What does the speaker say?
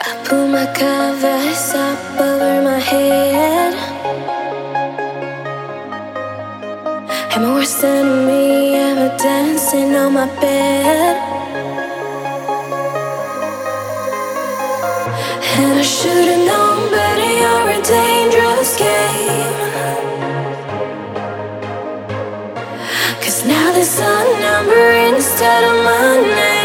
Pull my covers up over my head. And my worst enemy ever dancing on my bed. And I should've known better, you're a dangerous game. 'Cause now there's a number instead of my name.